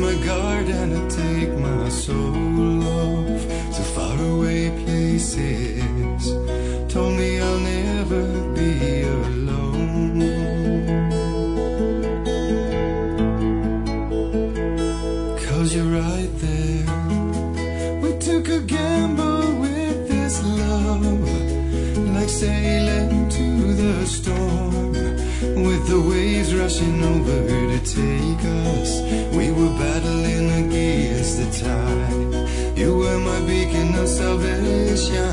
my guard and I take my soul off to faraway places. Told me I'll never be alone. Cause you're right there. We took a gamble with this love, like sailing to the storm, with the waves rushing over to take us. We were battling against the tide. You were my beacon of salvation.